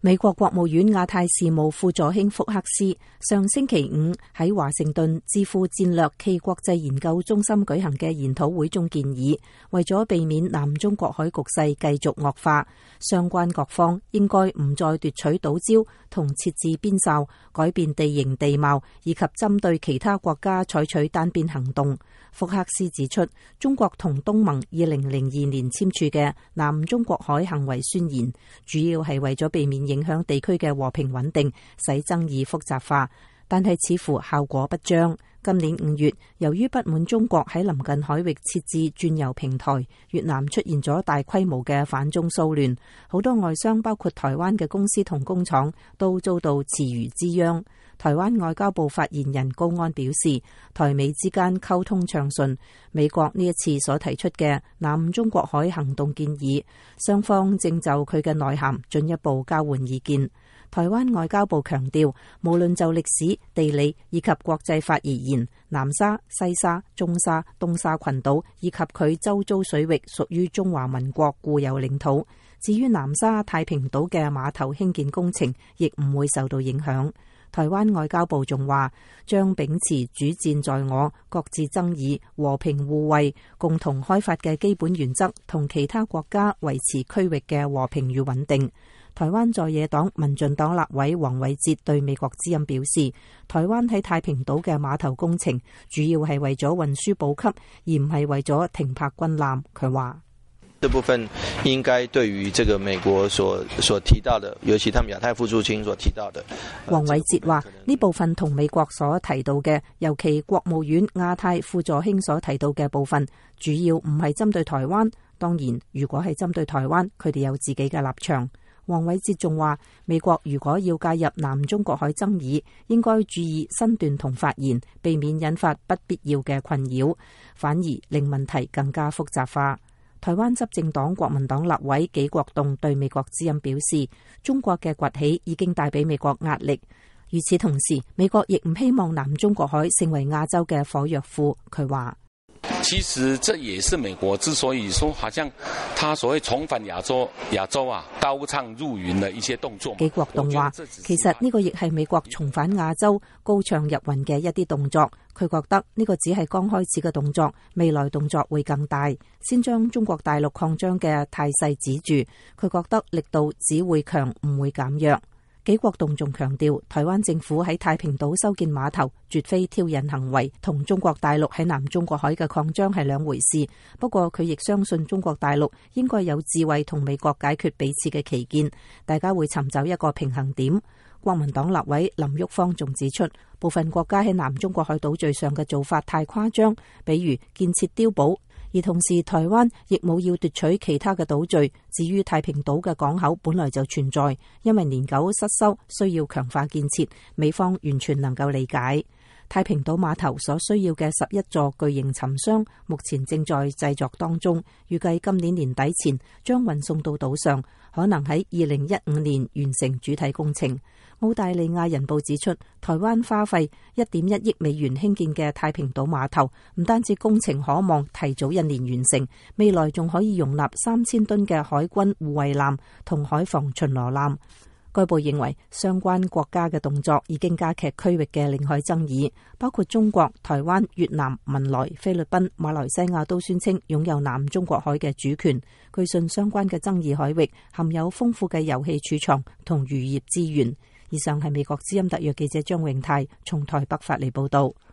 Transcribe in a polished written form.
美國國務院亞太事務副助卿福克斯上星期五喺華盛頓智庫戰略暨國際研究中心舉行嘅研討會中建議，為咗避免南中國海局勢繼續惡化，相關各方應該唔再奪取島礁同設置邊哨，改變地形地貌，以及針對其他國家採取單邊行動。福克斯指出，中國同東盟2002年簽署嘅南中國海行為宣言，主要係為咗避免影響地區嘅和平穩定，使爭議複雜化，但係似乎效果不彰。今年5月，由於不滿中國喺鄰近海域設置轉油平台，越南出現咗大規模嘅反中騷亂，好多外商包括台灣嘅公司同工廠都遭到池魚之殃。台灣外交部發言人高安表示，台美之間溝通暢順，美國呢一次所提出嘅南中國海行動建議，雙方正就佢嘅內涵進一步交換意見。台灣外交部強調，無論就歷史、地理以及國際法而言，南沙、西沙、中沙、東沙群島以及佢周遭水域屬於中華民國固有領土。至於南沙太平島嘅碼頭興建工程，亦唔會受到影響。台灣外交部仲話，將秉持主戰在我、各自爭議、和平互惠、共同開發嘅基本原則，同其他國家維持區域嘅和平與穩定。台灣在野黨民進黨立委黃偉哲對美國之音表示，台灣喺太平島嘅碼頭工程主要係為咗運輸補給，而唔係為咗停泊軍艦。佢話， 這部分應該對於這個美國所提到的，尤其他們亞太副駐青所提到的， 黃偉哲話呢部分同美國所提到嘅，尤其國務院亞太副助卿所提到嘅部分，主要唔係針對台灣。當然，如果係針對台灣，佢哋有自己嘅立場。黃偉哲仲話，美國如果要介入南中國海爭議，應該注意身段同發言，避免引發不必要嘅困擾，反而令問題更加複雜化。台灣執政黨國民黨立委紀國棟對美國之音表示，中國嘅崛起已經帶俾美國壓力。與此同時，美國亦唔希望南中國海成為亞洲嘅火藥庫。佢話， 其實這也是美國之所以說，好像他所謂重返亞洲啊，高唱入雲的一些動作。 紀國棟話，其實呢個亦係美國重返亞洲高唱入雲嘅一啲動作。佢覺得呢個只係剛開始嘅動作，未來動作會更大，先將中國大陸擴張嘅態勢止住。佢覺得力度只會強，唔會減弱。紀國棟仲強調，台灣政府喺太平島修建碼頭絕非挑釁行為，同中國大陸喺南中國海嘅擴張係兩回事。不過佢亦相信中國大陸應該有智慧同美國解決彼此嘅歧見，大家會尋找一個平衡點。國民黨立委林旭芳仲指出，部分國家喺南中國海島嶼上嘅做法太誇張，比如建設碉堡。而同時，台灣亦冇要奪取其他嘅島嶼。至於太平島嘅港口本來就存在，因為年久失修，需要強化建設，美方完全能夠理解。太平島碼頭所需要嘅11座巨型沉箱，目前正在製作當中，預計今年年底前將運送到島上，可能喺2015年完成主體工程。澳大利亞人報指出，台灣花費1.1億美元興建嘅太平島碼頭，唔單止工程可望提早1年完成，未來仲可以容納3000噸嘅海軍護衛艦同海防巡邏艦。該報認為，相關國家嘅動作已經加劇區域嘅領海爭議，包括中國、台灣、越南、文萊、菲律賓、馬來西亞都宣稱擁有南中國海嘅主權。據信相關嘅爭議海域含有豐富嘅油氣儲藏同漁業資源。以上係美國之音特約記者張永泰從台北發嚟報道。